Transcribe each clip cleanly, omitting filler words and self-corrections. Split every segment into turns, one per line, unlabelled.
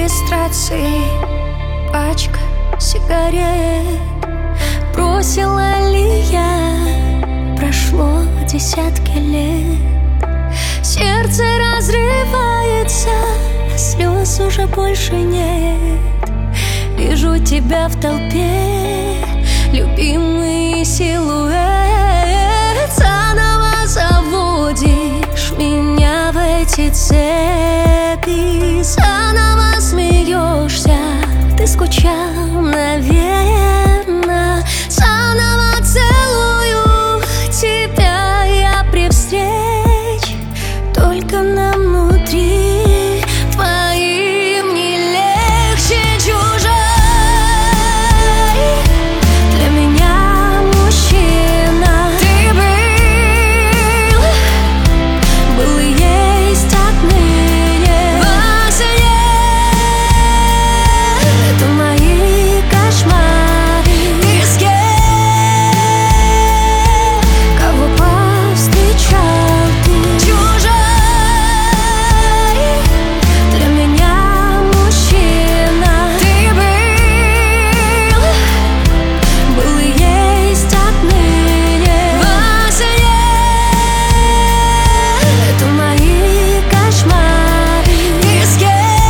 регистрации пачка сигарет. Бросила ли я? Прошло десятки лет. Сердце разрывается, слез уже больше нет. Вижу тебя в толпе, любимый силуэт. Заново заводишь меня в эти цепи. Заново смеешься, ты скучал, наверно. Заново целую тебя я при встрече. Только нам внутри твоим не легче. Чужой для меня мужчина ты был и есть отныне во сне. Это мои кошмары. Ты с кем? Кого повстречал ты? Чужой для меня мужчина ты был и есть отныне во сне. Это мои кошмары. Ты с кем?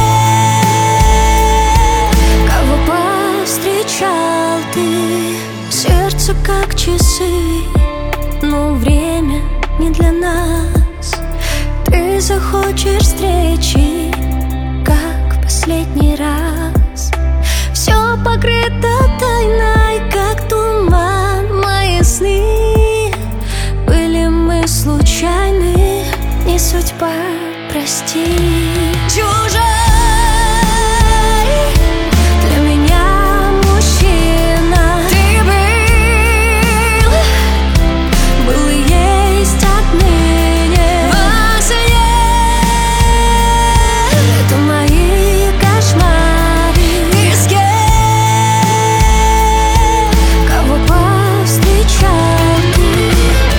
Кого повстречал ты? Сердце как часы, но время не для нас. Ты захочешь встречи, как в последний раз. Все покрыто тайной, как туман. Мои сны были мы случайны, не судьба, прости. Чужой для меня мужчина ты был и есть отныне во сне. Это мои кошмары. Ты с кем? Кого повстречал ты?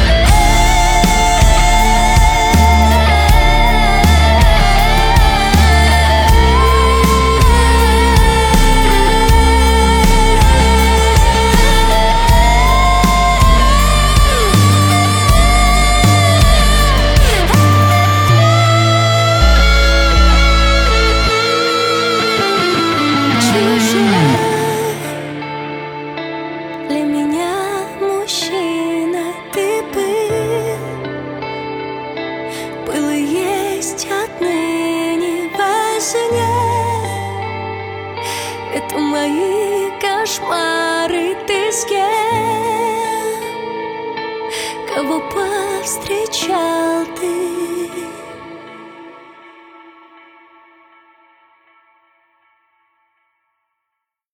Для меня мужчина ты был и есть отныне во сне. Это мои кошмары. Ты с кем? Кого повстречал ты?